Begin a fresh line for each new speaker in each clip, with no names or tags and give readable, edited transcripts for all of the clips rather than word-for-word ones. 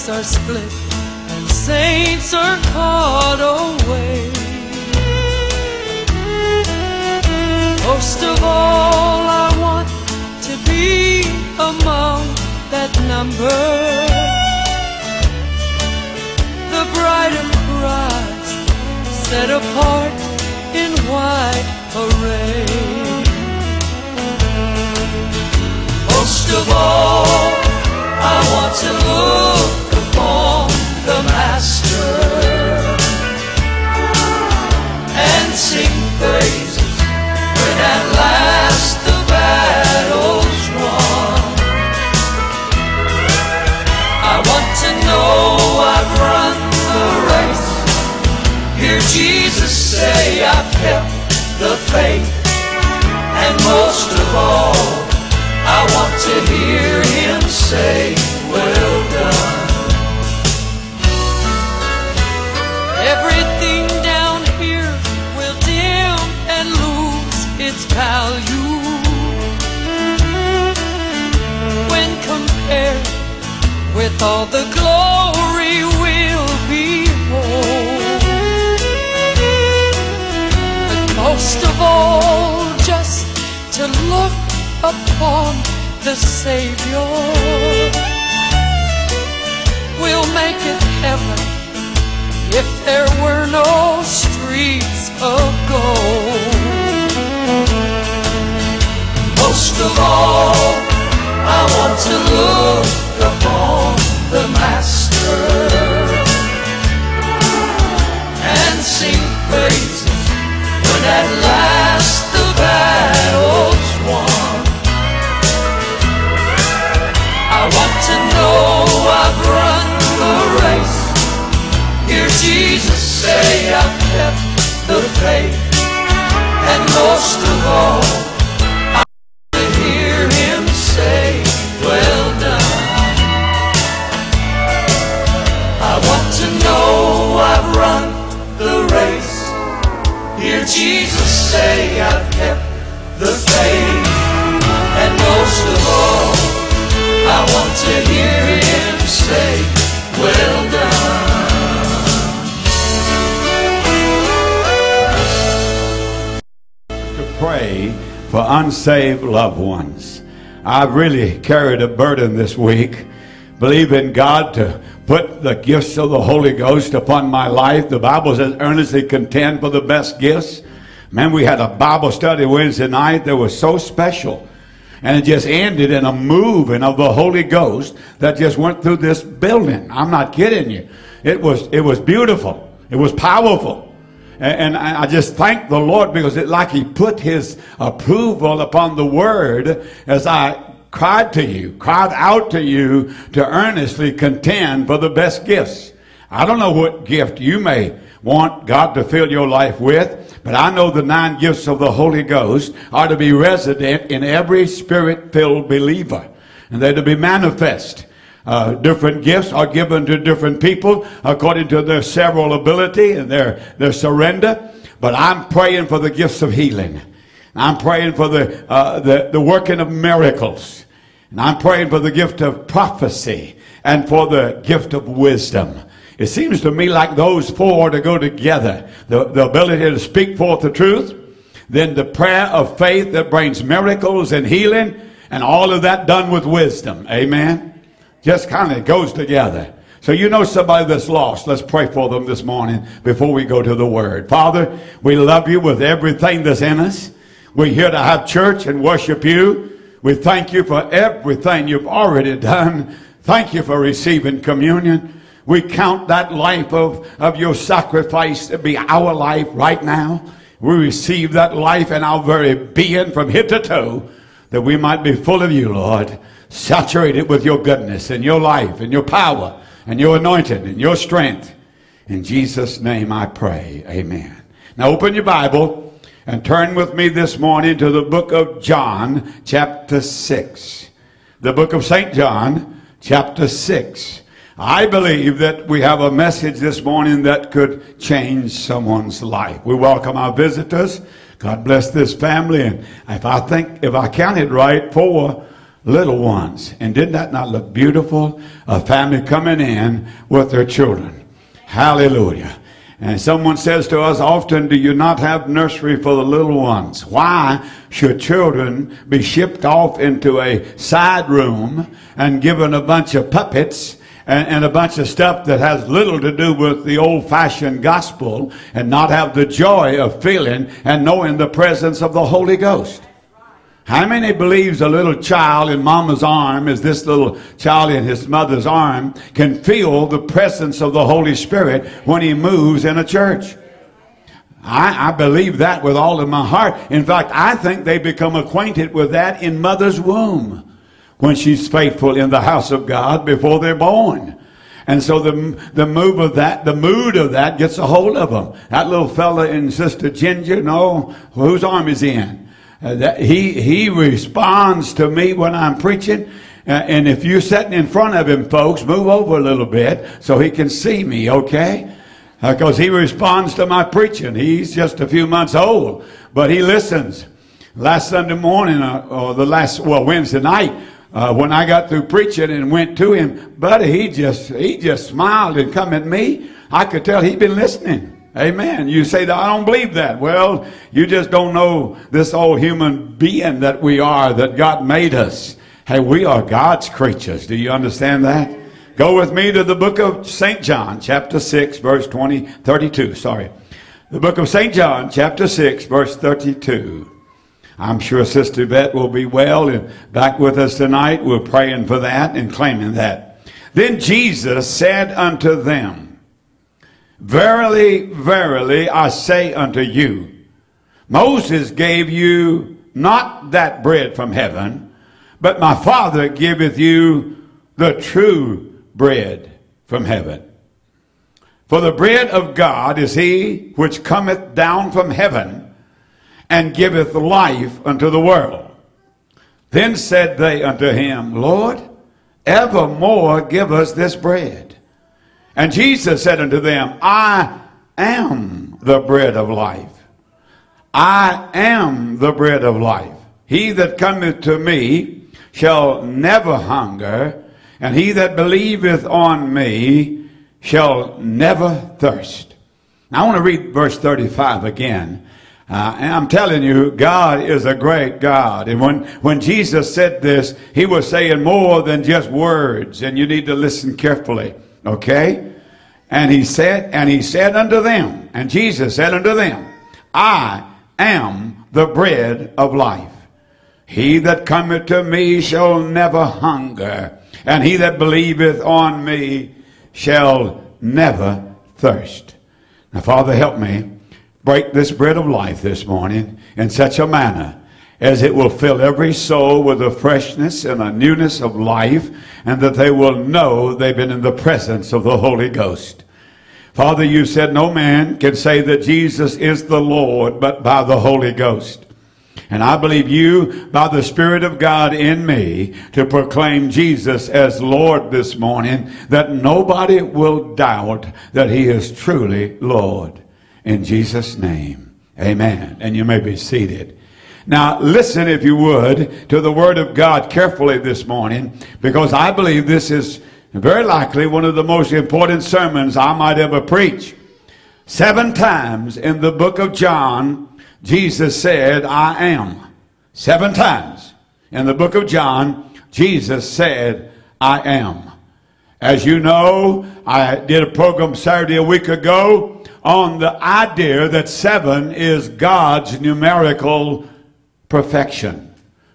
ranks are split and saints are caught away. Most of all, I want to be among that number, the bride of Christ, set apart in white array. Most of all, I want to look upon the Master and sing praises when at last the battle's won. I want to know I've run the race, hear Jesus say I've kept the faith, and most of all, I want to hear him say, well done. Everything down here will dim and lose its value when compared with all the glory we'll behold. But most of all, just to look upon the Savior will make it heaven if there were no streets of gold. Most of all, I want to look upon the Master and sing praises when at last the battle's won. I want to know I've run the race, hear Jesus say I've kept the faith, and most of all, I want to hear him say, well done. I want to know I've run the race, hear Jesus say I've kept the faith, and most of all, I want to hear him say, well done.
To pray for unsaved loved ones. I've really carried a burden this week, believing God to put the gifts of the Holy Ghost upon my life. The Bible says, earnestly contend for the best gifts. Man, we had a Bible study Wednesday night that was so special. And it just ended in a moving of the Holy Ghost that just went through this building. I'm not kidding you. It was beautiful. It was powerful. And I just thank the Lord because it's like he put his approval upon the word as I cried out to you to earnestly contend for the best gifts. I don't know what gift you may want God to fill your life with, but I know the 9 gifts of the Holy Ghost are to be resident in every spirit-filled believer, and they're to be manifest. Different gifts are given to different people according to their several ability and their surrender. But I'm praying for the gifts of healing. I'm praying for the working of miracles. And I'm praying for the gift of prophecy and for the gift of wisdom. It seems to me like those 4 to go together. The ability to speak forth the truth, then the prayer of faith that brings miracles and healing, and all of that done with wisdom. Amen? Just kind of goes together. So you know somebody that's lost. Let's pray for them this morning before we go to the Word. Father, we love you with everything that's in us. We're here to have church and worship you. We thank you for everything you've already done. Thank you for receiving communion. We count that life of your sacrifice to be our life right now. We receive that life in our very being from head to toe, that we might be full of you, Lord, saturated with your goodness and your life and your power and your anointing and your strength. In Jesus' name I pray. Amen. Now open your Bible and turn with me this morning to the book of John, chapter 6. The book of St. John, chapter 6. I believe that we have a message this morning that could change someone's life. We welcome our visitors. God bless this family. And if I counted right, 4 little ones. And did that not look beautiful? A family coming in with their children. Hallelujah. And someone says to us often, do you not have nursery for the little ones? Why should children be shipped off into a side room and given a bunch of puppets and a bunch of stuff that has little to do with the old-fashioned gospel and not have the joy of feeling and knowing the presence of the Holy Ghost? How many believes a little child in mama's arm, as this little child in his mother's arm, can feel the presence of the Holy Spirit when he moves in a church? I believe that with all of my heart. In fact, I think they become acquainted with that in mother's womb when she's faithful in the house of God before they're born. And so the move of that, the mood of that gets a hold of them. That little fella in Sister Ginger, no, whose arm is he in? He responds to me when I'm preaching. And if you're sitting in front of him, folks, move over a little bit so he can see me, okay? Because he responds to my preaching. He's just a few months old, but he listens. Last Sunday morning, Wednesday night, when I got through preaching and went to him, buddy, he just smiled and come at me. I could tell he'd been listening. Amen. You say that I don't believe that. Well, you just don't know this old human being that we are, that God made us. Hey, we are God's creatures. Do you understand that? Go with me to the book of St. John, chapter 6, verse 32. The book of St. John, chapter 6, verse 32. I'm sure Sister Yvette will be well and back with us tonight. We're praying for that and claiming that. Then Jesus said unto them, verily, verily, I say unto you, Moses gave you not that bread from heaven, but my Father giveth you the true bread from heaven. For the bread of God is he which cometh down from heaven, and giveth life unto the world. Then said they unto him, Lord, evermore give us this bread. And Jesus said unto them, I am the bread of life. I am the bread of life. He that cometh to me shall never hunger, and he that believeth on me shall never thirst. Now I want to read verse 35 again. And I'm telling you, God is a great God. And when Jesus said this, he was saying more than just words, and you need to listen carefully. Okay? And he said unto them, and Jesus said unto them, I am the bread of life. He that cometh to me shall never hunger, and he that believeth on me shall never thirst. Now, Father, help me break this bread of life this morning in such a manner as it will fill every soul with a freshness and a newness of life, and that they will know they've been in the presence of the Holy Ghost. Father, you said no man can say that Jesus is the Lord but by the Holy Ghost. And I believe you, by the Spirit of God in me, to proclaim Jesus as Lord this morning, that nobody will doubt that he is truly Lord. In Jesus' name, amen. And you may be seated. Now, listen, if you would, to the Word of God carefully this morning, because I believe this is very likely one of the most important sermons I might ever preach. 7 times in the book of John, Jesus said, I am. 7 times in the book of John, Jesus said, I am. As you know, I did a program Saturday a week ago on the idea that 7 is God's numerical perfection.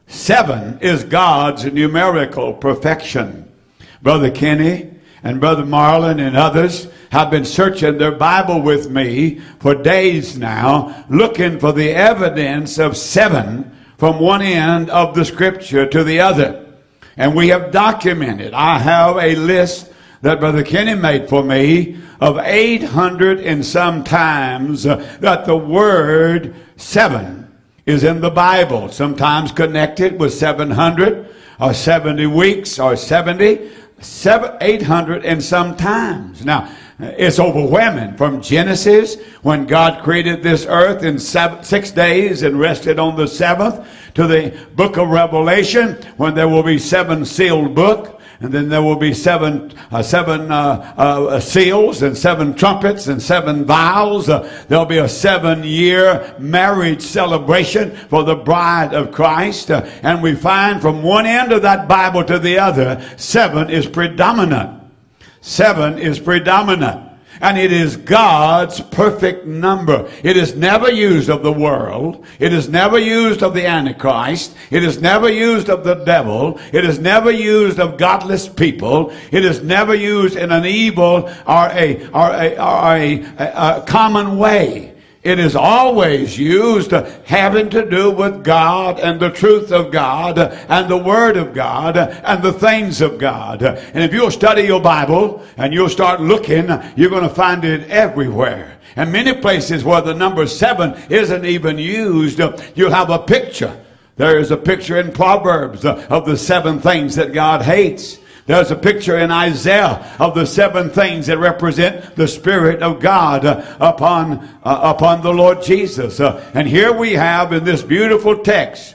7 is God's numerical perfection. Brother Kenny and Brother Marlon and others have been searching their Bible with me for days now, looking for the evidence of 7 from one end of the scripture to the other. And we have documented. I have a list that Brother Kenny made for me of 800 and some times that the word 7 is in the Bible, sometimes connected with 700 or 70 weeks or 800 and some times. Now, It's overwhelming. From Genesis, when God created this earth in 6 days and rested on the seventh, to the book of Revelation, when there will be 7 sealed books, and then there will be seven seals and 7 trumpets and 7 vials. There'll be a 7-year marriage celebration for the bride of Christ. And we find from one end of that Bible to the other, 7 is predominant. 7 is predominant. And it is God's perfect number. It is never used of the world. It is never used of the Antichrist. It is never used of the devil. It is never used of godless people. It is never used in an evil or a common way. It is always used having to do with God and the truth of God and the Word of God and the things of God. And if you'll study your Bible and you'll start looking, you're going to find it everywhere. And many places where the number 7 isn't even used, you'll have a picture. There is a picture in Proverbs of the 7 things that God hates. There's a picture in Isaiah of the 7 things that represent the Spirit of God upon the Lord Jesus. And here we have in this beautiful text,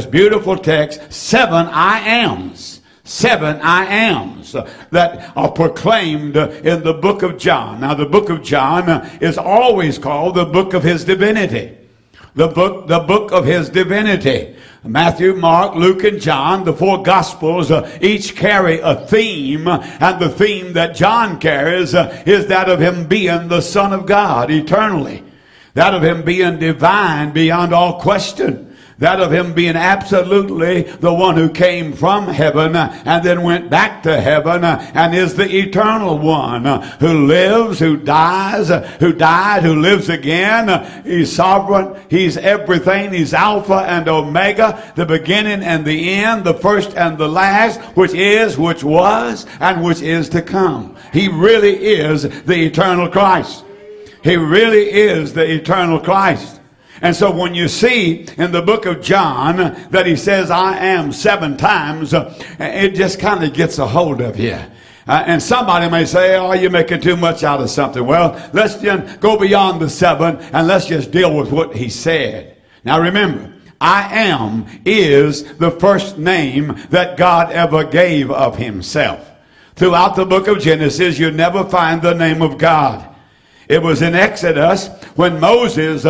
7 I ams. 7 I ams that are proclaimed in the book of John. Now the book of John is always called the book of his divinity. The book of his divinity. Matthew, Mark, Luke, and John, the 4 Gospels, each carry a theme, and the theme that John carries is that of him being the Son of God eternally, that of him being divine beyond all question, that of him being absolutely the one who came from heaven and then went back to heaven and is the eternal one who lives, who dies, who died, who lives again. He's sovereign. He's everything. He's Alpha and Omega, the beginning and the end, the first and the last, which is, which was, and which is to come. He really is the eternal Christ. He really is the eternal Christ. And so when you see in the book of John that he says, I am 7 times, it just kind of gets a hold of you. And somebody may say, oh, you're making too much out of something. Well, let's just go beyond the 7 and let's just deal with what he said. Now remember, I am is the first name that God ever gave of himself. Throughout the book of Genesis, you never find the name of God. It was in Exodus when Moses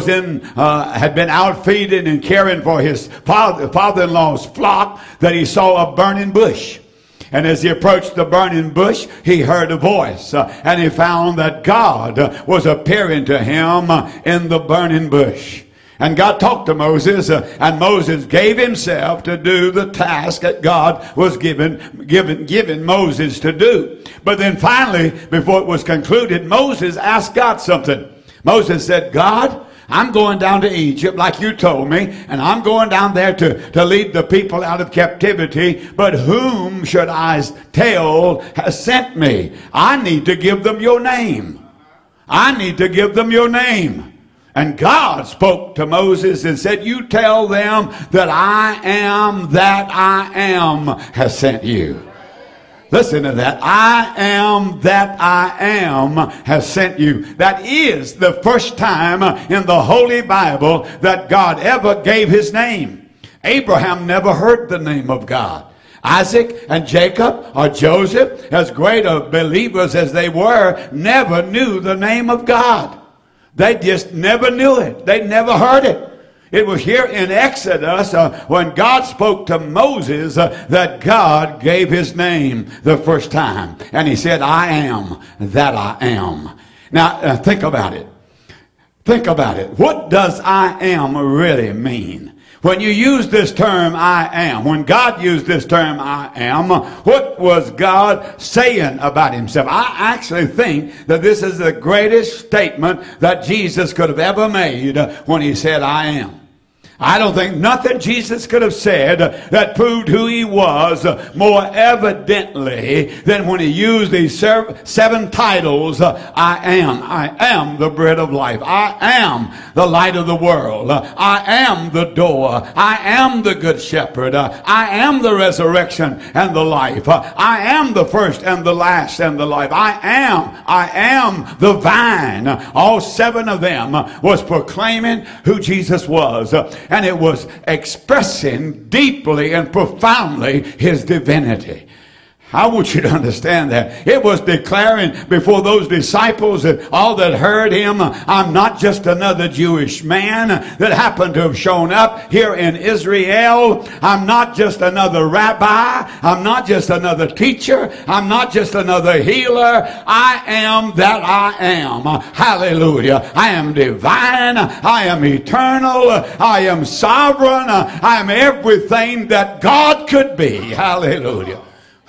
had been out feeding and caring for his father-in-law's flock that he saw a burning bush. And as he approached the burning bush, he heard a voice. And he found that God was appearing to him in the burning bush. And God talked to Moses, and Moses gave himself to do the task that God was given Moses to do. But then finally, before it was concluded, Moses asked God something. Moses said, God, I'm going down to Egypt like you told me, and I'm going down there to lead the people out of captivity, but whom should I tell has sent me? I need to give them your name. I need to give them your name. And God spoke to Moses and said, you tell them that I am has sent you. Listen to that. I am that I am has sent you. That is the first time in the Holy Bible that God ever gave his name. Abraham never heard the name of God. Isaac and Jacob or Joseph, as great of believers as they were, never knew the name of God. They just never knew it. They never heard it. It was here in Exodus when God spoke to Moses that God gave his name the first time. And he said, I am that I am. Now, think about it. Think about it. What does I am really mean? When you use this term, I am, when God used this term, I am, what was God saying about himself? I actually think that this is the greatest statement that Jesus could have ever made when he said, I am. I don't think nothing Jesus could have said that proved who he was more evidently than when he used these 7 titles. I am the bread of life. I am the light of the world. I am the door. I am the good shepherd. I am the resurrection and the life. I am the first and the last and the life. I am the vine. All 7 of them was proclaiming who Jesus was. And it was expressing deeply and profoundly his divinity. I want you to understand that. It was declaring before those disciples and all that heard him, I'm not just another Jewish man that happened to have shown up here in Israel. I'm not just another rabbi. I'm not just another teacher. I'm not just another healer. I am that I am. Hallelujah. I am divine. I am eternal. I am sovereign. I am everything that God could be. Hallelujah.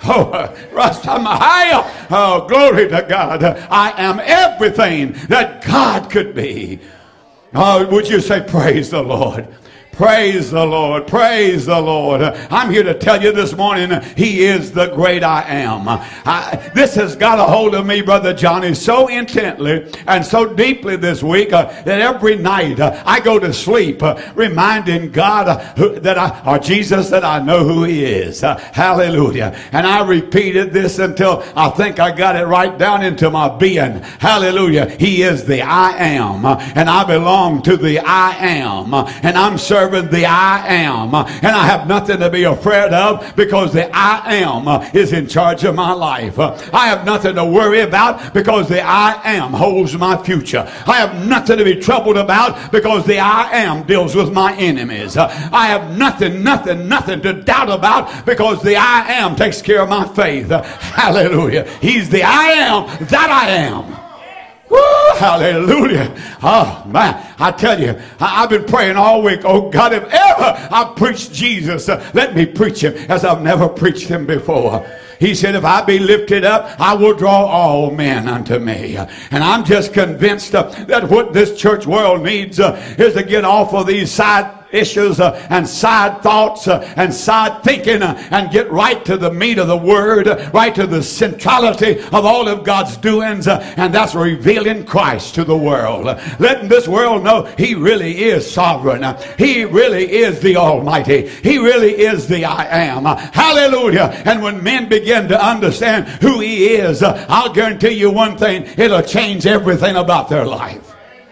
Oh, glory to God. I am everything that God could be. Oh, would you say praise the Lord? Praise the Lord. Praise the Lord. I'm here to tell you this morning, he is the great I am. This has got a hold of me, Brother Johnny, so intently and so deeply this week that every night I go to sleep reminding God or Jesus that I know who he is. Hallelujah. And I repeated this until I think I got it right down into my being. Hallelujah. He is the I am. And I belong to the I am. And I'm serving the I am, and I have nothing to be afraid of because the I am is in charge of my life. I have nothing to worry about because the I am holds my future. I have nothing to be troubled about because the I am deals with my enemies. I have nothing to doubt about because the I am takes care of my faith. Hallelujah. He's the I am that I am. Woo, hallelujah. Oh, man, I tell you, I've been praying all week. Oh, God, if ever I preach Jesus, let me preach him as I've never preached him before. He said, if I be lifted up, I will draw all men unto me. And I'm just convinced that what this church world needs is to get off of these side issues and side thoughts and side thinking and get right to the meat of the word, right to the centrality of all of God's doings, and that's revealing Christ to the world, letting this world know he really is sovereign. He really is the Almighty. He really is the I am. Hallelujah. And when men begin to understand who he is, I'll guarantee you one thing, it'll change everything about their life.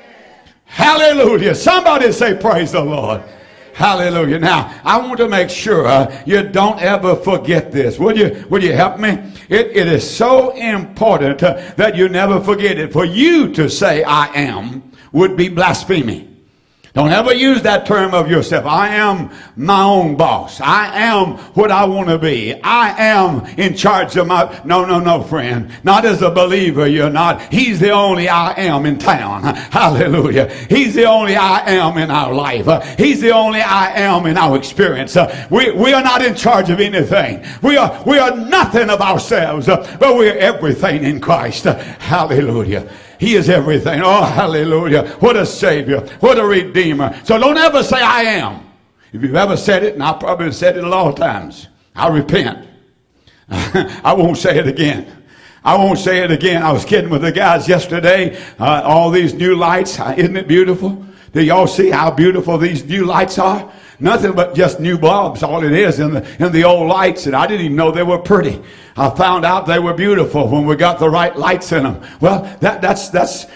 Hallelujah. Somebody say praise the Lord. Hallelujah. Now, I want to make sure you don't ever forget this. Will you help me? It is so important that you never forget it. For you to say I am would be blasphemy. Don't ever use that term of yourself. I am my own boss. I am what I want to be. I am in charge of my... No, friend. Not as a believer, you're not. He's the only I am in town. Hallelujah. He's the only I am in our life. He's the only I am in our experience. We are not in charge of anything. We are nothing of ourselves, but we're everything in Christ. Hallelujah. He is everything. Oh, hallelujah. What a Savior. What a Redeemer. So don't ever say I am. If you've ever said it, and I probably said it a lot of times, I repent. I won't say it again. I won't say it again. I was kidding with the guys yesterday. All these new lights. Isn't it beautiful? Do y'all see how beautiful these new lights are? Nothing but just new bulbs, all it is in the old lights, and I didn't even know they were pretty. I found out they were beautiful when we got the right lights in them. Well, that's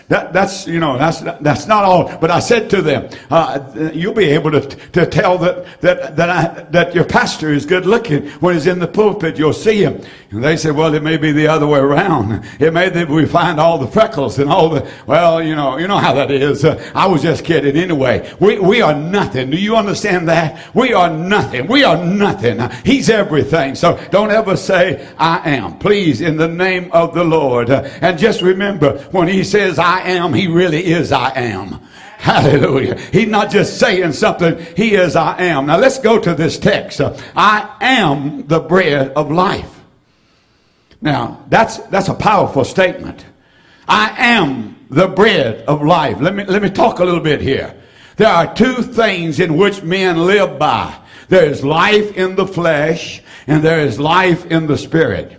not all. But I said to them, you'll be able to tell that your pastor is good looking when he's in the pulpit. You'll see him. And they said, well, it may be the other way around. It may be we find all the freckles and all the. Well, you know how that is. I was just kidding. Anyway, we are nothing. Do you understand that? We are nothing. We are nothing. He's everything. So don't ever say I am. Please, in the name of the Lord. And just remember, when he says I am, he really is I am. Hallelujah. He's not just saying something. He is I am. Now let's go to this text. I am the bread of life. Now, that's a powerful statement. I am the bread of life. Let me talk a little bit here. There are two things in which men live by. There is life in the flesh, and there is life in the spirit.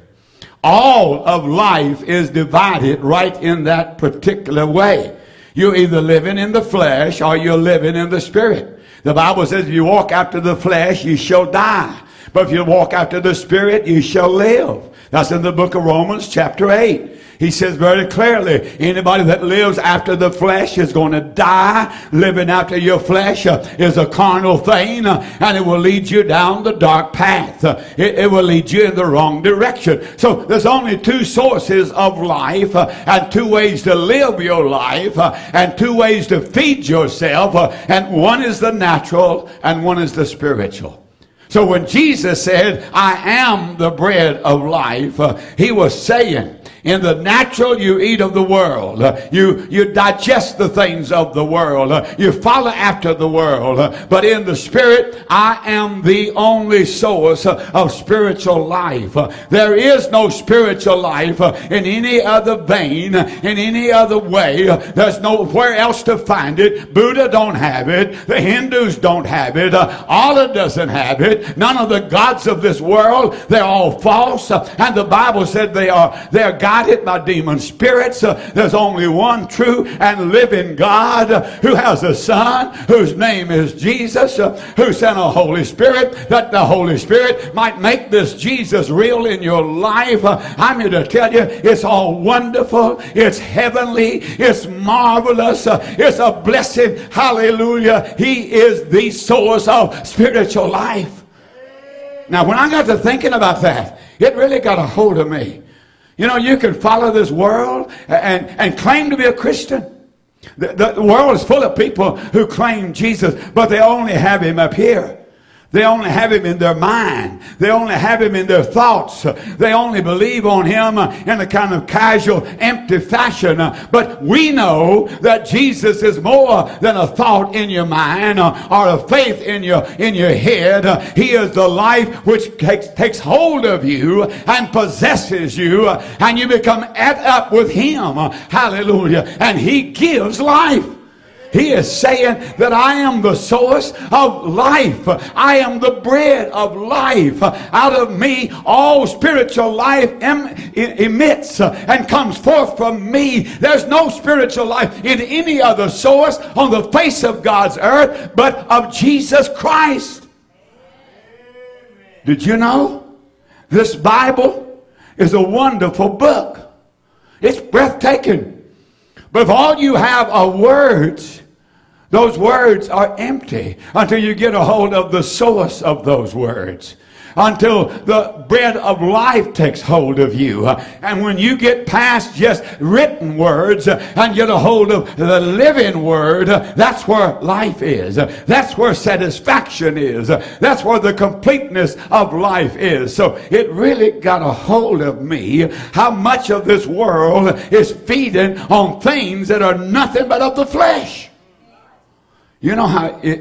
All of life is divided right in that particular way. You're either living in the flesh or you're living in the spirit. The Bible says if you walk after the flesh, you shall die. But if you walk after the spirit, you shall live. That's in the book of Romans chapter 8. He says very clearly, anybody that lives after the flesh is going to die. Living after your flesh is a carnal thing, and it will lead you down the dark path. It will lead you in the wrong direction. So there's only two sources of life, and two ways to live your life, and two ways to feed yourself, and one is the natural and one is the spiritual. So when Jesus said, I am the bread of life, he was saying, in the natural, you eat of the world. You digest the things of the world. You follow after the world. But in the spirit, I am the only source of spiritual life. There is no spiritual life in any other vein, in any other way. There's nowhere else to find it. Buddha don't have it. The Hindus don't have it. Allah doesn't have it. None of the gods of this world, they're all false. And the Bible said they are guided by demon spirits. There's only one true and living God who has a Son whose name is Jesus, who sent a Holy Spirit that the Holy Spirit might make this Jesus real in your life. I'm here to tell you, it's all wonderful, it's heavenly, it's marvelous, it's a blessing. Hallelujah. He is the source of spiritual life. Now, when I got to thinking about that, it really got a hold of me. You know, you can follow this world and claim to be a Christian. The world is full of people who claim Jesus, but they only have him up here. They only have him in their mind. They only have him in their thoughts. They only believe on him in a kind of casual, empty fashion. But we know that Jesus is more than a thought in your mind or a faith in your head. He is the life which takes hold of you and possesses you, and you become ate up with him. Hallelujah. And he gives life. He is saying that I am the source of life. I am the bread of life. Out of me, all spiritual life emits and comes forth from me. There's no spiritual life in any other source on the face of God's earth but of Jesus Christ. Did you know? This Bible is a wonderful book. It's breathtaking. But if all you have are words, those words are empty until you get a hold of the source of those words. Until the bread of life takes hold of you. And when you get past just written words and get a hold of the living word, that's where life is. That's where satisfaction is. That's where the completeness of life is. So it really got a hold of me how much of this world is feeding on things that are nothing but of the flesh. You know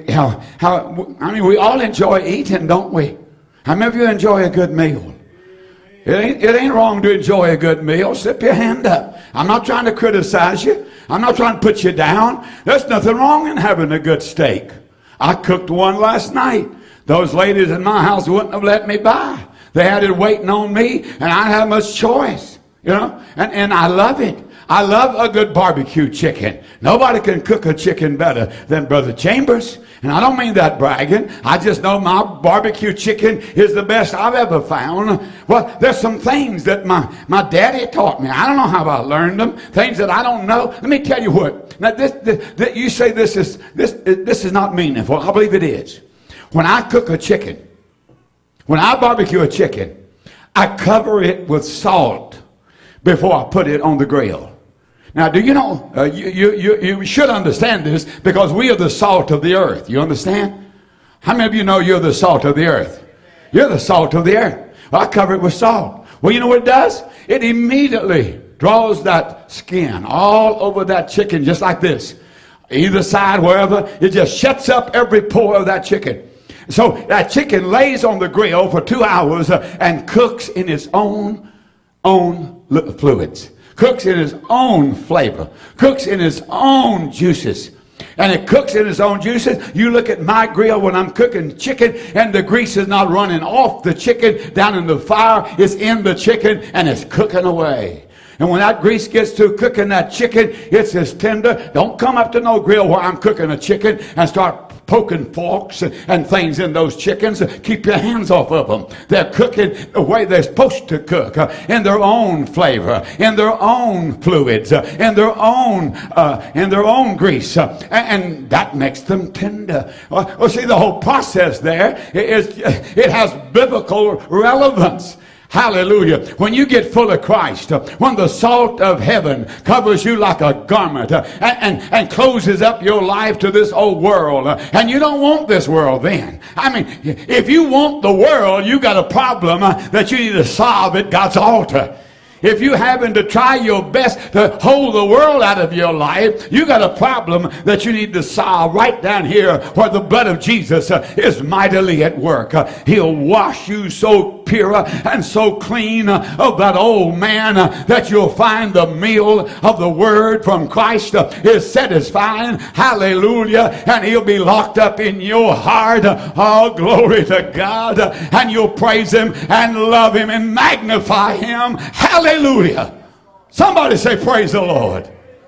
how we all enjoy eating, don't we? How many of you enjoy a good meal? It ain't wrong to enjoy a good meal. Slip your hand up. I'm not trying to criticize you. I'm not trying to put you down. There's nothing wrong in having a good steak. I cooked one last night. Those ladies in my house wouldn't have let me buy. They had it waiting on me, and I didn't have much choice. You know, and I love it. I love a good barbecue chicken. Nobody can cook a chicken better than Brother Chambers. And I don't mean that bragging. I just know my barbecue chicken is the best I've ever found. Well, there's some things that my daddy taught me. I don't know how I learned them. Things that I don't know. Let me tell you what. Now, this you say this is not meaningful. I believe it is. When I cook a chicken, when I barbecue a chicken, I cover it with salt before I put it on the grill. Now, do you know, you should understand this because we are the salt of the earth. You understand? How many of you know you're the salt of the earth? You're the salt of the earth. Well, I cover it with salt. Well, you know what it does? It immediately draws that skin all over that chicken just like this. Either side, wherever, it just shuts up every pore of that chicken. So that chicken lays on the grill for 2 hours and cooks in its own fluids. Cooks in his own flavor, cooks in his own juices. And it cooks in its own juices. You look at my grill when I'm cooking chicken, and the grease is not running off the chicken down in the fire. It's in the chicken, and it's cooking away. And when that grease gets through cooking that chicken, it's as tender. Don't come up to no grill where I'm cooking a chicken and start poking forks and things in those chickens. Keep your hands off of them. They're cooking the way they're supposed to cook, in their own flavor, in their own fluids, in their own grease, and that makes them tender. Well, see, the whole process there it has biblical relevance. Hallelujah. When you get full of Christ, when the salt of heaven covers you like a garment and closes up your life to this old world, and you don't want this world then. I mean, if you want the world, you got a problem that you need to solve at God's altar. If you happen to try your best to hold the world out of your life, you got a problem that you need to solve right down here where the blood of Jesus is mightily at work. He'll wash you so pure and so clean of that old man that you'll find the meal of the word from Christ is satisfying. Hallelujah. And he'll be locked up in your heart. Oh, glory to God. And you'll praise him and love him and magnify him. Hallelujah. Somebody say praise the Lord.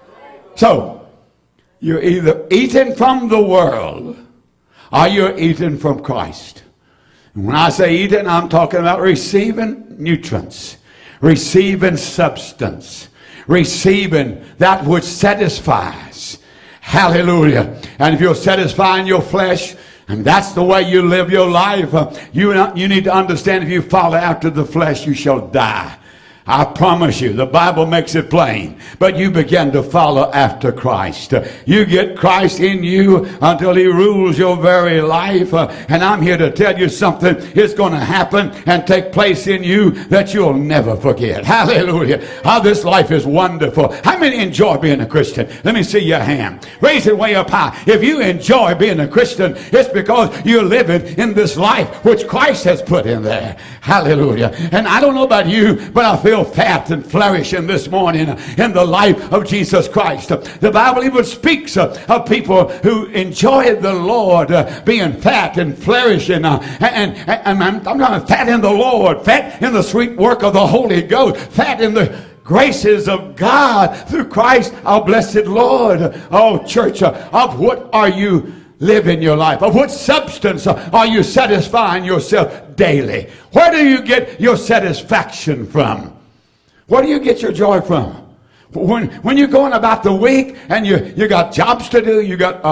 So you're either eating from the world or you're eating from Christ. And when I say eating, I'm talking about receiving nutrients, receiving substance, receiving that which satisfies. Hallelujah. And if you're satisfying your flesh, and that's the way you live your life, you need to understand, if you follow after the flesh, you shall die. I promise you, the Bible makes it plain. But you begin to follow after Christ. You get Christ in you until he rules your very life. And I'm here to tell you something is going to happen and take place in you that you'll never forget. Hallelujah. How this life is wonderful. How many enjoy being a Christian? Let me see your hand. Raise it way up high. If you enjoy being a Christian, it's because you're living in this life which Christ has put in there. Hallelujah. And I don't know about you, but I feel fat and flourishing this morning in the life of Jesus Christ. The Bible even speaks of people who enjoy the Lord being fat and flourishing. And I'm talking fat in the Lord, fat in the sweet work of the Holy Ghost, fat in the graces of God through Christ our blessed Lord. Oh, church, of what are you living your life? Of what substance are you satisfying yourself daily? Where do you get your satisfaction from? Where do you get your joy from? When you're going about the week and you got jobs to do, you got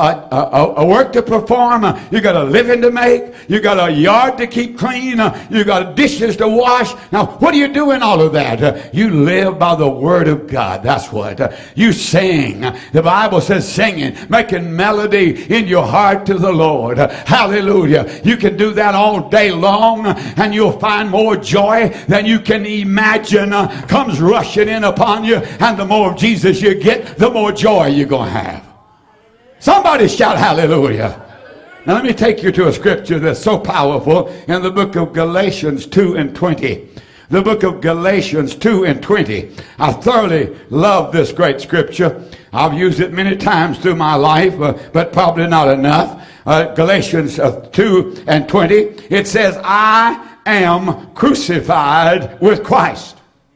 a work to perform, you got a living to make, you got a yard to keep clean, you got dishes to wash. Now, what do you do in all of that? You live by the word of God. That's what. You sing. The Bible says singing, making melody in your heart to the Lord. Hallelujah. You can do that all day long and you'll find more joy than you can imagine comes rushing in upon you. And the more of Jesus you get, the more joy you're going to have. Somebody shout hallelujah. Now let me take you to a scripture that's so powerful in the book of Galatians 2 and 20. The book of Galatians 2 and 20. I thoroughly love this great scripture. I've used it many times through my life, but probably not enough. Galatians 2 and 20. It says, I am crucified with Christ.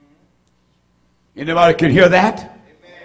Anybody can hear that?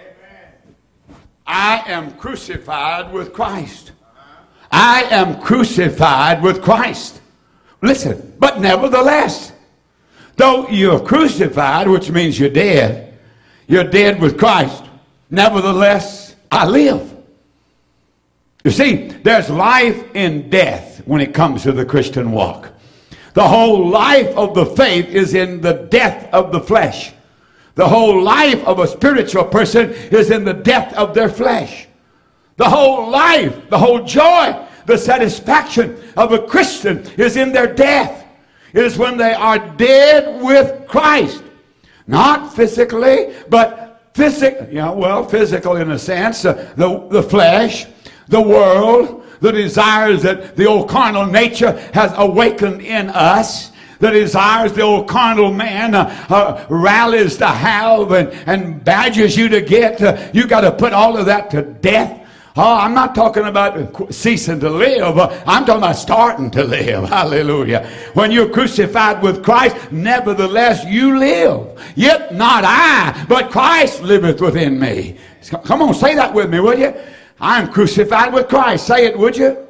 I am crucified with Christ. I am crucified with Christ. Listen, but nevertheless, though you're crucified, which means you're dead with Christ, nevertheless, I live. You see, there's life in death when it comes to the Christian walk. The whole life of the faith is in the death of the flesh. The whole life of a spiritual person is in the death of their flesh. The whole life, the whole joy, the satisfaction of a Christian is in their death. It is when they are dead with Christ. Not physically, but physical in a sense. The flesh, the world, the desires that the old carnal nature has awakened in us. The desires the old carnal man rallies to have and badgers you to get. You got to put all of that to death. Oh, I'm not talking about ceasing to live. I'm talking about starting to live. Hallelujah. When you're crucified with Christ, nevertheless you live. Yet not I, but Christ liveth within me. Come on, say that with me, will you? I'm crucified with Christ. Say it, would you?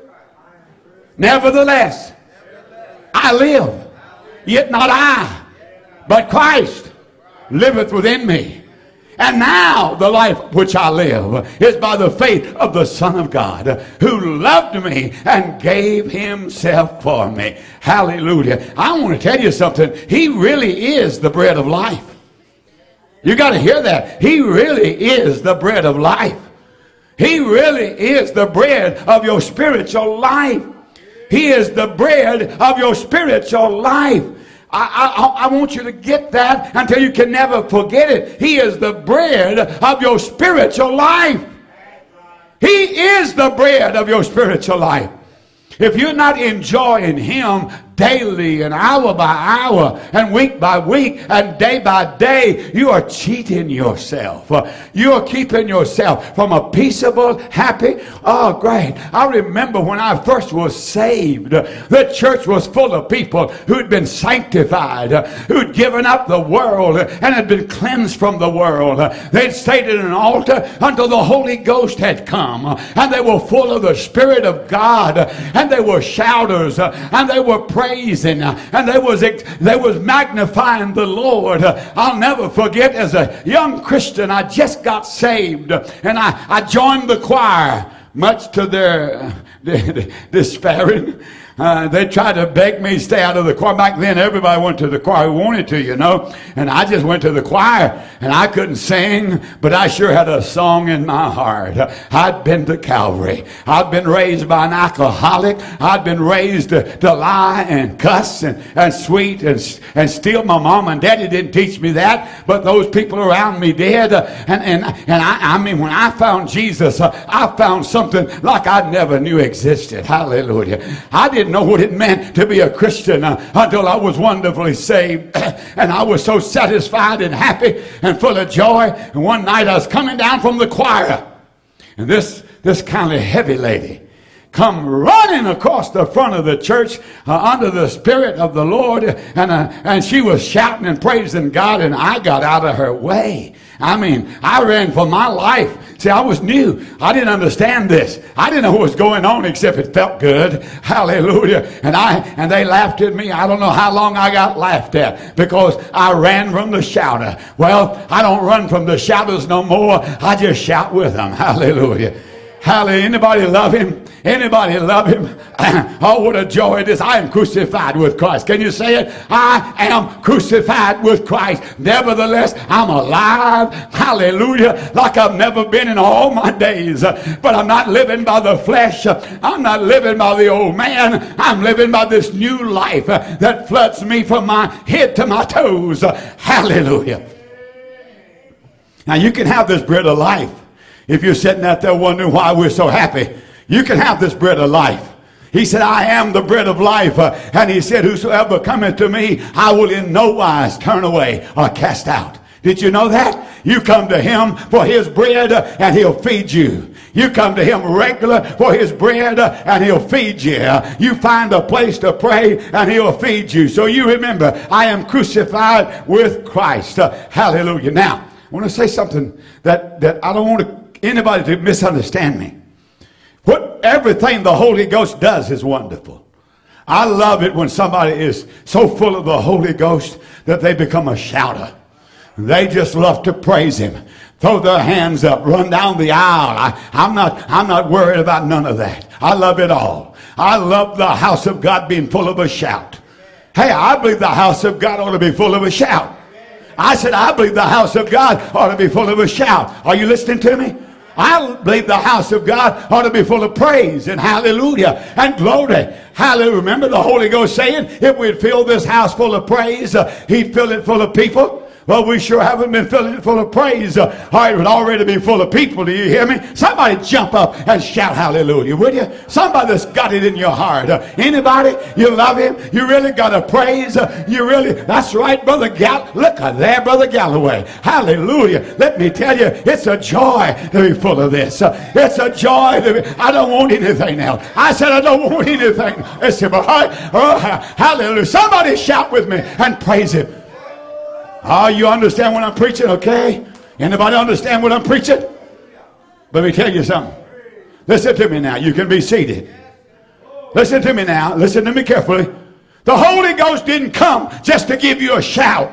Nevertheless, I live. Yet not I, but Christ liveth within me. And now the life which I live is by the faith of the Son of God, who loved me and gave himself for me. Hallelujah. I want to tell you something. He really is the bread of life. You got to hear that. He really is the bread of life. He really is the bread of your spiritual life. He is the bread of your spiritual life. I want you to get that until you can never forget it. He is the bread of your spiritual life. He is the bread of your spiritual life. If you're not enjoying him daily and hour by hour and week by week and day by day, you are cheating yourself. You are keeping yourself from a peaceable, happy, oh great. I remember when I first was saved, the church was full of people who'd been sanctified, who'd given up the world and had been cleansed from the world. They'd stayed at an altar until the Holy Ghost had come, and they were full of the Spirit of God, and they were shouters, and they were praising, and they was magnifying the Lord. I'll never forget, as a young Christian, I just got saved, and I joined the choir, much to their despairing. They tried to beg me to stay out of the choir. Back then, everybody went to the choir who wanted to, you know. And I just went to the choir, and I couldn't sing, but I sure had a song in my heart. I'd been to Calvary. I'd been raised by an alcoholic. I'd been raised to lie and cuss and sweet and steal. My mom and daddy didn't teach me that, but those people around me did. And I mean, when I found Jesus, I found something like I never knew existed. Hallelujah. I didn't know what it meant to be a Christian until I was wonderfully saved. And I was so satisfied and happy and full of joy. And one night I was coming down from the choir, and this kind of heavy lady come running across the front of the church under the Spirit of the Lord, and she was shouting and praising God, and I got out of her way. I mean, I ran for my life. See, I was new. I didn't understand this. I didn't know what was going on, except it felt good. Hallelujah. And they laughed at me. I don't know how long I got laughed at, because I ran from the shouter. Well, I don't run from the shouters no more. I just shout with them. Hallelujah. Hallelujah. Anybody love him? Anybody love him? Oh, what a joy it is. I am crucified with Christ. Can you say it? I am crucified with Christ. Nevertheless, I'm alive. Hallelujah. Like I've never been in all my days. But I'm not living by the flesh. I'm not living by the old man. I'm living by this new life that floods me from my head to my toes. Hallelujah. Now you can have this bread of life. If you're sitting out there wondering why we're so happy, you can have this bread of life. He said, I am the bread of life. And he said, whosoever cometh to me, I will in no wise turn away or cast out. Did you know that? You come to him for his bread and he'll feed you. You come to him regular for his bread and he'll feed you. You find a place to pray and he'll feed you. So you remember, I am crucified with Christ. Hallelujah. Now, I want to say something that I don't want anybody to misunderstand me. Everything the Holy Ghost does is wonderful. I love it when somebody is so full of the Holy Ghost that they become a shouter. They just love to praise him. Throw their hands up, run down the aisle. I'm not worried about none of that. I love it all. I love the house of God being full of a shout. Hey, I believe the house of God ought to be full of a shout. I said, I believe the house of God ought to be full of a shout. Are you listening to me? I believe the house of God ought to be full of praise and hallelujah and glory. Hallelujah. Remember the Holy Ghost saying, if we'd fill this house full of praise, he'd fill it full of people. Well, we sure haven't been filling it full of praise, or it would already be full of people. Do you hear me? Somebody jump up and shout hallelujah, would you? Somebody that's got it in your heart. Anybody? You love him? You really got a praise? You really? That's right, Brother Look at there, Brother Galloway. Hallelujah. Let me tell you, it's a joy to be full of this. It's a joy to be. I don't want anything else. I said I don't want anything. It's hallelujah. Somebody shout with me and praise him. Oh, you understand what I'm preaching, okay? Anybody understand what I'm preaching? Let me tell you something. Listen to me now. You can be seated. Listen to me now. Listen to me carefully. The Holy Ghost didn't come just to give you a shout.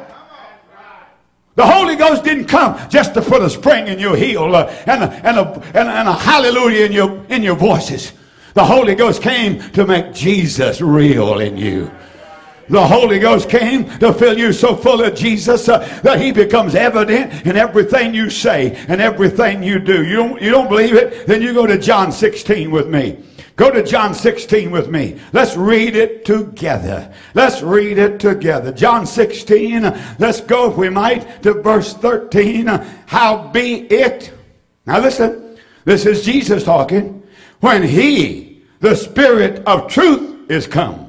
The Holy Ghost didn't come just to put a spring in your heel and a hallelujah in your voices. The Holy Ghost came to make Jesus real in you. The Holy Ghost came to fill you so full of Jesus that he becomes evident in everything you say and everything you do. You don't believe it? Then you go to John 16 with me. Go to John 16 with me. Let's read it together. Let's read it together. John 16. Let's go, if we might, to verse 13. Howbeit. Now listen. This is Jesus talking. When he, the Spirit of truth, is come,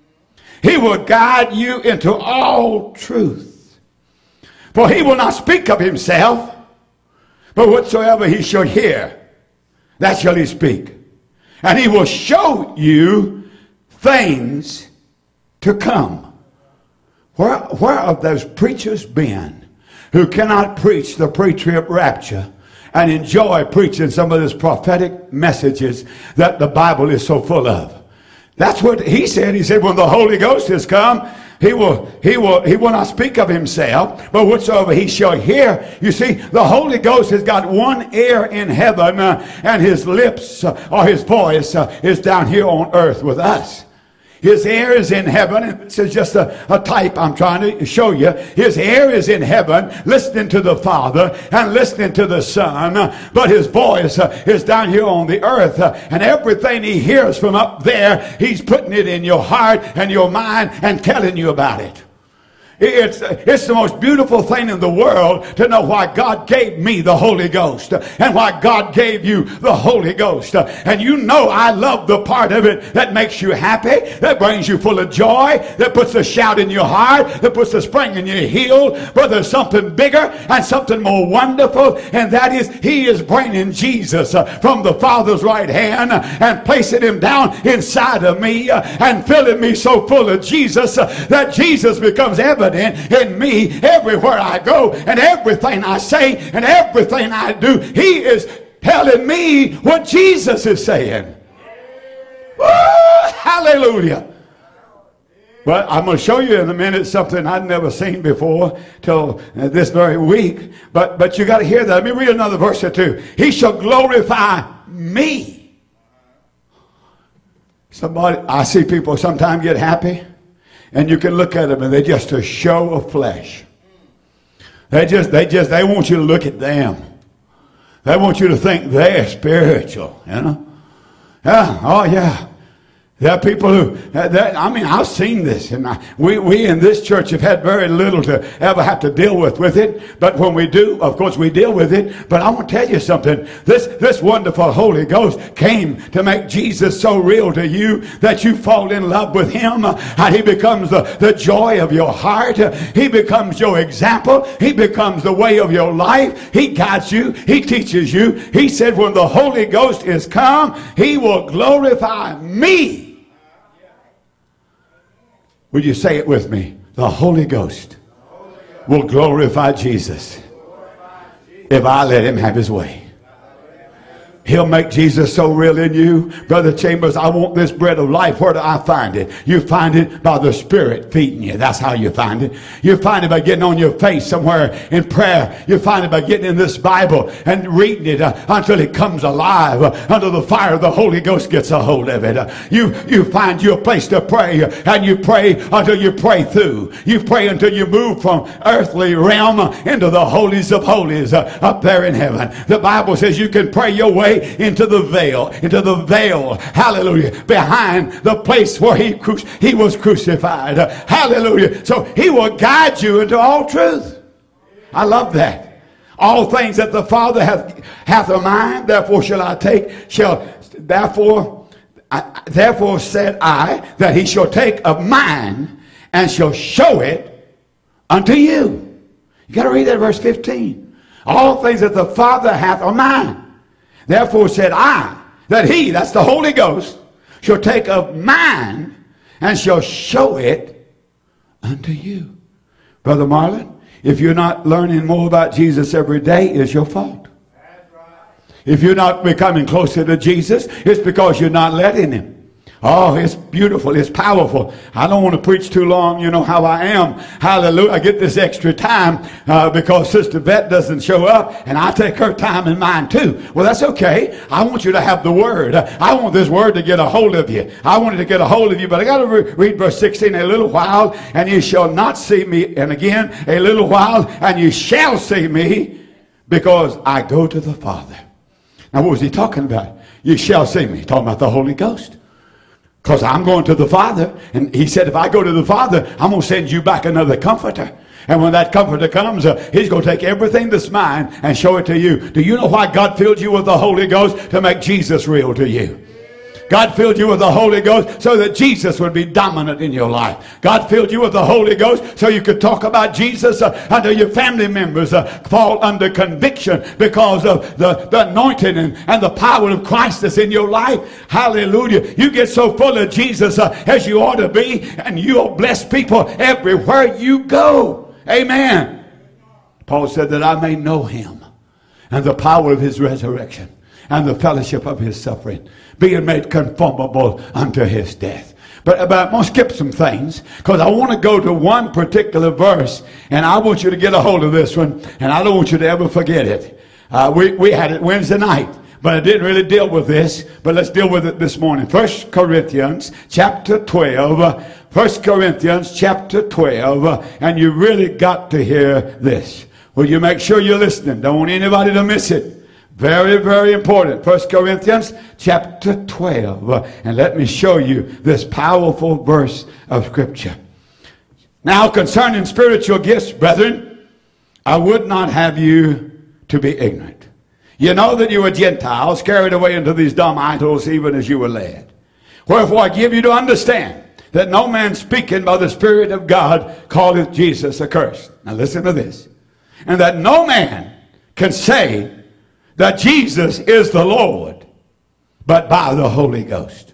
he will guide you into all truth. For he will not speak of himself, but whatsoever he shall hear, that shall he speak. And he will show you things to come. Where have those preachers been who cannot preach the pre-trib rapture and enjoy preaching some of these prophetic messages that the Bible is so full of? That's what he said. He said, when the Holy Ghost has come, he will not speak of himself, but whatsoever he shall hear. You see, the Holy Ghost has got one ear in heaven, and his lips or his voice is down here on earth with us. His ear is in heaven, and this is just a type I'm trying to show you. His ear is in heaven, listening to the Father and listening to the Son, but his voice is down here on the earth, and everything he hears from up there, he's putting it in your heart and your mind and telling you about it. It's the most beautiful thing in the world to know why God gave me the Holy Ghost and why God gave you the Holy Ghost. And you know I love the part of it that makes you happy, that brings you full of joy, that puts a shout in your heart, that puts a spring in your heel. But there's something bigger and something more wonderful, and that is he is bringing Jesus from the Father's right hand and placing him down inside of me and filling me so full of Jesus that Jesus becomes evident in me everywhere I go, and everything I say and everything I do. He is telling me what Jesus is saying. Woo, hallelujah. Well, I'm going to show you in a minute something I'd never seen before till this very week. But you got to hear that. Let me read another verse or two. He shall glorify me. Somebody, I see people sometimes get happy, and you can look at them and they're just a show of flesh. They want you to look at them. They want you to think they're spiritual, you know. Yeah, oh yeah. There are people who, I've seen this, and we in this church have had very little to ever have to deal with it. But when we do, of course, we deal with it. But I want to tell you something. This wonderful Holy Ghost came to make Jesus so real to you that you fall in love with him, and he becomes the joy of your heart. He becomes your example. He becomes the way of your life. He guides you. He teaches you. He said, when the Holy Ghost is come, he will glorify me. Would you say it with me? The Holy Ghost will glorify Jesus if I let him have his way. He'll make Jesus so real in you. Brother Chambers, I want this bread of life. Where do I find it? You find it by the Spirit feeding you. That's how you find it. You find it by getting on your face somewhere in prayer. You find it by getting in this Bible and reading it until it comes alive, until the fire of the Holy Ghost gets a hold of it. You find your place to pray, and you pray until you pray through. You pray until you move from earthly realm into the holies of holies up there in heaven. The Bible says you can pray your way into the veil, hallelujah, behind the place where he was crucified, hallelujah. So he will guide you into all truth. I love that. All things that the Father hath a mind, therefore shall I take, therefore said I, that he shall take of mine and shall show it unto you. You got to read that verse 15. All things that the Father hath a mind, therefore said I, that he, that's the Holy Ghost, shall take of mine and shall show it unto you. Brother Marlon, if you're not learning more about Jesus every day, it's your fault. If you're not becoming closer to Jesus, it's because you're not letting him. Oh, it's beautiful. It's powerful. I don't want to preach too long. You know how I am. Hallelujah. I get this extra time because Sister Bette doesn't show up, and I take her time and mine too. Well, that's okay. I want you to have the word. I want this word to get a hold of you. I want it to get a hold of you, but I got to read verse 16. A little while, and you shall not see me. And again, a little while, and you shall see me, because I go to the Father. Now, what was he talking about? You shall see me. Talking about the Holy Ghost. Because I'm going to the Father. And he said, if I go to the Father, I'm going to send you back another comforter. And when that comforter comes, he's going to take everything that's mine and show it to you. Do you know why God filled you with the Holy Ghost? To make Jesus real to you. God filled you with the Holy Ghost so that Jesus would be dominant in your life. God filled you with the Holy Ghost so you could talk about Jesus until your family members fall under conviction because of the anointing and the power of Christ that's in your life. Hallelujah. You get so full of Jesus as you ought to be, and you'll bless people everywhere you go. Amen. Paul said that I may know him and the power of his resurrection and the fellowship of his suffering, being made conformable unto his death. But I'm going to skip some things because I want to go to one particular verse, and I want you to get a hold of this one, and I don't want you to ever forget it. We had it Wednesday night, but I didn't really deal with this, but let's deal with it this morning. 1 Corinthians chapter 12. 1 Corinthians chapter 12, and you really got to hear this. Will you make sure you're listening? Don't want anybody to miss it. Very, very important. 1 Corinthians chapter 12. And let me show you this powerful verse of Scripture. Now concerning spiritual gifts, brethren, I would not have you to be ignorant. You know that you were Gentiles, carried away into these dumb idols, even as you were led. Wherefore I give you to understand that no man speaking by the Spirit of God calleth Jesus accursed. Now listen to this. And that no man can say that Jesus is the Lord, but by the Holy Ghost.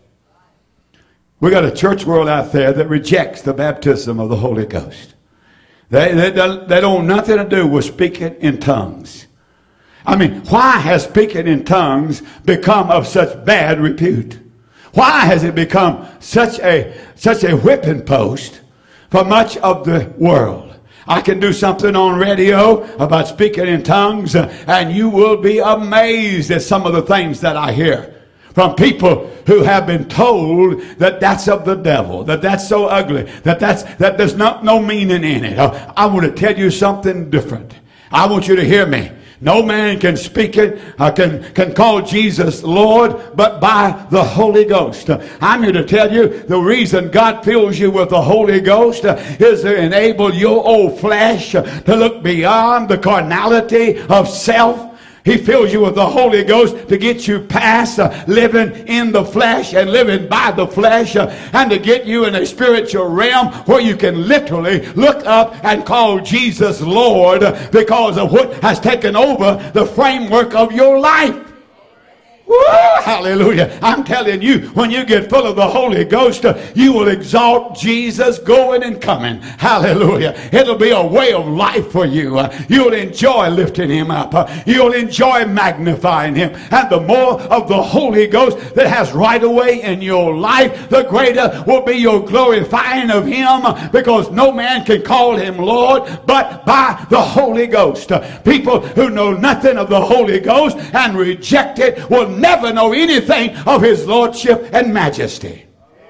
We got a church world out there that rejects the baptism of the Holy Ghost. They don't want nothing to do with speaking in tongues. I mean, why has speaking in tongues become of such bad repute? Why has it become such a whipping post for much of the world? I can do something on radio about speaking in tongues, and you will be amazed at some of the things that I hear from people who have been told that that's of the devil, that that's so ugly, that there's no meaning in it. I want to tell you something different. I want you to hear me. No man can speak it, can call Jesus Lord, but by the Holy Ghost. I'm here to tell you the reason God fills you with the Holy Ghost is to enable your old flesh to look beyond the carnality of self. He fills you with the Holy Ghost to get you past living in the flesh and living by the flesh, and to get you in a spiritual realm where you can literally look up and call Jesus Lord because of what has taken over the framework of your life. Woo, hallelujah. I'm telling you, when you get full of the Holy Ghost, you will exalt Jesus going and coming. Hallelujah. It'll be a way of life for you. You'll enjoy lifting him up. You'll enjoy magnifying him. And the more of the Holy Ghost that has right away in your life, the greater will be your glorifying of him, because no man can call him Lord but by the Holy Ghost. People who know nothing of the Holy Ghost and reject it will never know anything of his lordship and majesty.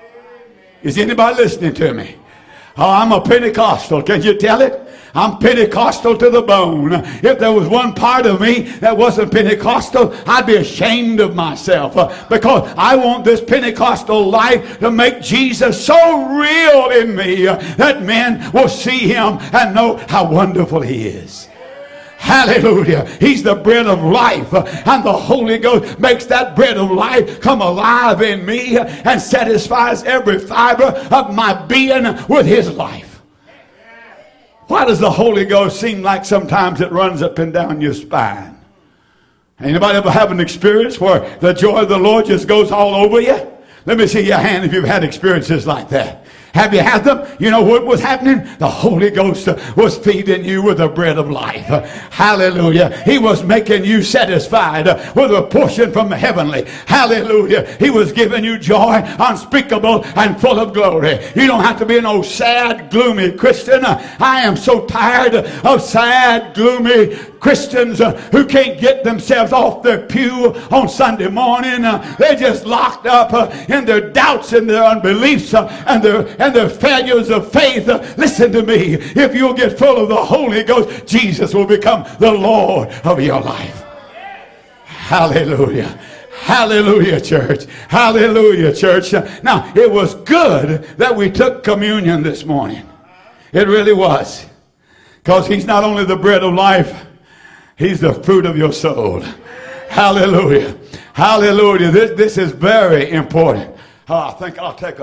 Is anybody listening to me? Oh, I'm a Pentecostal. Can you tell it? I'm Pentecostal to the bone. If there was one part of me that wasn't Pentecostal, I'd be ashamed of myself, because I want this Pentecostal life to make Jesus so real in me that men will see him and know how wonderful he is. Hallelujah. He's the bread of life. And the Holy Ghost makes that bread of life come alive in me and satisfies every fiber of my being with his life. Why does the Holy Ghost seem like sometimes it runs up and down your spine? Anybody ever have an experience where the joy of the Lord just goes all over you? Let me see your hand if you've had experiences like that. Have you had them? You know what was happening? The Holy Ghost was feeding you with the bread of life. Hallelujah. He was making you satisfied with a portion from heavenly. Hallelujah. He was giving you joy unspeakable and full of glory. You don't have to be an old sad, gloomy Christian. I am so tired of sad, gloomy Christians who can't get themselves off their pew on Sunday morning. They're just locked up in their doubts and their unbeliefs and their failures of faith. Listen to me. If you'll get full of the Holy Ghost, Jesus will become the Lord of your life. Hallelujah. Hallelujah, church. Hallelujah, church. Now, it was good that we took communion this morning. It really was. Because he's not only the bread of life, he's the fruit of your soul. Hallelujah. Hallelujah. This is very important. I think I'll take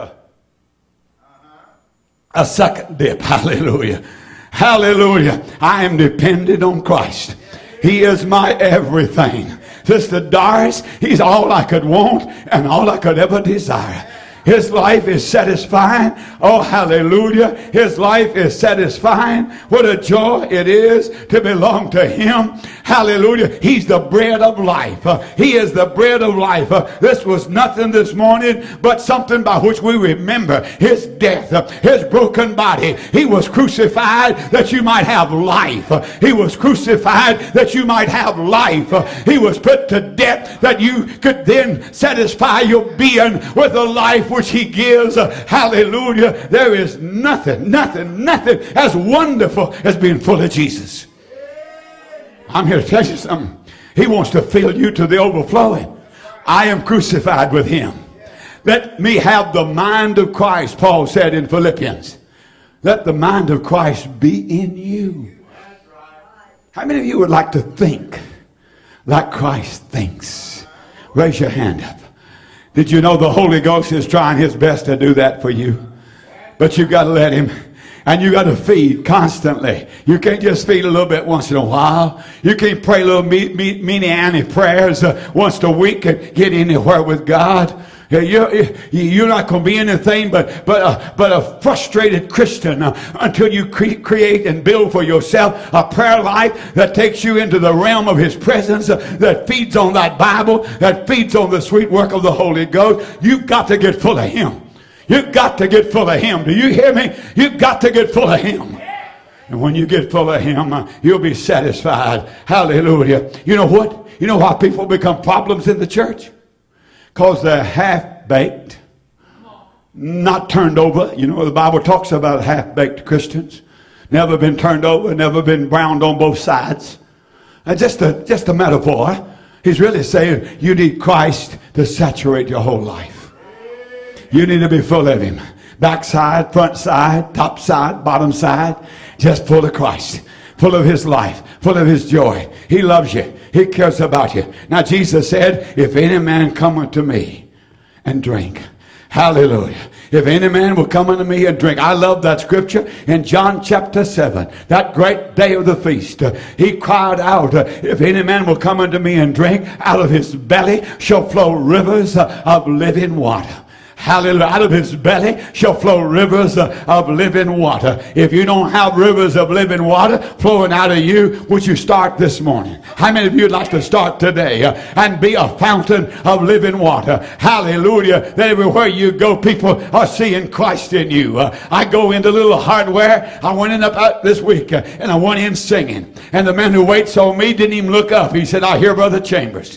a second dip. Hallelujah. Hallelujah. I am dependent on Christ. He is my everything. Sister Doris, he's all I could want and all I could ever desire. His life is satisfying. Oh, hallelujah. His life is satisfying. What a joy it is to belong to him. Hallelujah. He's the bread of life. He is the bread of life. This was nothing this morning but something by which we remember his death, his broken body. He was crucified that you might have life. He was crucified that you might have life. He was put to death that you could then satisfy your being with the life which he gives. Hallelujah. There is nothing as wonderful as being full of Jesus. I'm here to tell you something. He wants to fill you to the overflowing. I am crucified with him. Let me have the mind of Christ, Paul said in Philippians. Let the mind of Christ be in you. How many of you would like to think like Christ thinks? Raise your hand up. Did you know the Holy Ghost is trying his best to do that for you? But you got to let him. And you got to feed constantly. You can't just feed a little bit once in a while. You can't pray little mini-annie prayers once a week and get anywhere with God. You're not going to be anything but a frustrated Christian until you create and build for yourself a prayer life that takes you into the realm of his presence, that feeds on that Bible, that feeds on the sweet work of the Holy Ghost. You've got to get full of him. You've got to get full of him. Do you hear me? You've got to get full of him. And when you get full of him, you'll be satisfied. Hallelujah. You know what? You know why people become problems in the church? Because they're half-baked, not turned over. You know, the Bible talks about half-baked Christians. Never been turned over, never been browned on both sides. Just a metaphor. He's really saying you need Christ to saturate your whole life. You need to be full of him. Backside, front side, top side, bottom side. Just full of Christ. Full of his life. Full of his joy. He loves you. He cares about you. Now Jesus said, if any man come unto me and drink. Hallelujah. If any man will come unto me and drink. I love that scripture in John chapter 7. That great day of the feast. He cried out, if any man will come unto me and drink, out of his belly shall flow rivers of living water. Hallelujah. Out of his belly shall flow rivers of living water. If you don't have rivers of living water flowing out of you, would you start this morning? How many of you would like to start today and be a fountain of living water? Hallelujah. That everywhere you go, people are seeing Christ in you. I go into little hardware. I went in up this week and I went in singing. And the man who waits on me didn't even look up. He said, I hear Brother Chambers.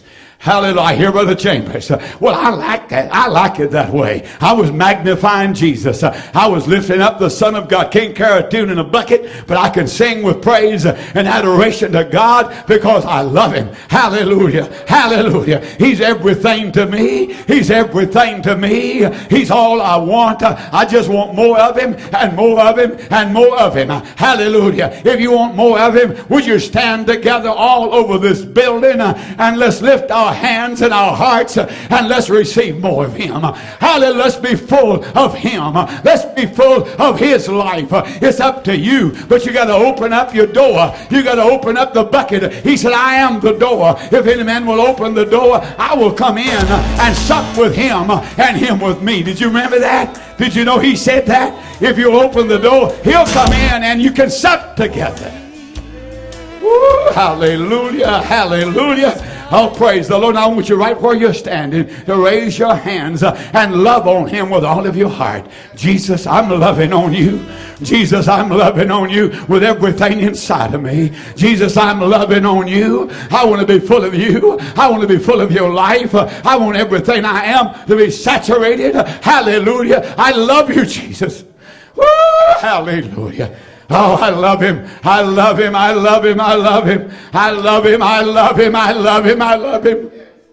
Hallelujah. I hear Brother Chambers. Well, I like that. I like it that way. I was magnifying Jesus. I was lifting up the Son of God. Can't carry a tune in a bucket, but I can sing with praise and adoration to God because I love him. Hallelujah. Hallelujah. He's everything to me. He's everything to me. He's all I want. I just want more of him and more of him and more of him. Hallelujah. If you want more of him, would you stand together all over this building and let's lift our hands and our hearts and let's receive more of him. Hallelujah. Let's be full of him. Let's be full of his life. It's up to you, but you got to open up your door. You got to open up the bucket. He said, I am the door. If any man will open the door, I will come in and sup with him and him with me. Did you remember that? Did you know he said that? If you'll open the door, he'll come in and you can sup together. Woo, hallelujah, hallelujah. Oh, praise the Lord. Now I want you right where you're standing to raise your hands and love on him with all of your heart. Jesus, I'm loving on you. Jesus, I'm loving on you with everything inside of me. Jesus, I'm loving on you. I want to be full of you. I want to be full of your life. I want everything I am to be saturated. Hallelujah. I love you, Jesus. Woo, hallelujah. Oh, I love him. I love him. I love him. I love him. I love him. I love him. I love him. I love him.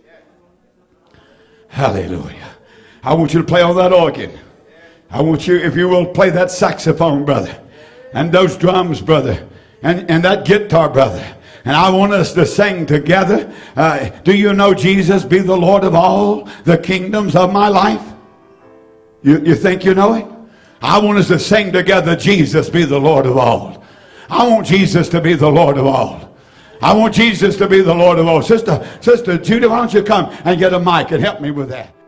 Hallelujah. I want you to play on that organ. I want you, if you will, play that saxophone, brother. And those drums, brother. And that guitar, brother. And I want us to sing together. Do you know Jesus be the Lord of all the kingdoms of my life? You think you know it? I want us to sing together, Jesus be the Lord of all. I want Jesus to be the Lord of all. I want Jesus to be the Lord of all. Sister Judy, why don't you come and get a mic and help me with that?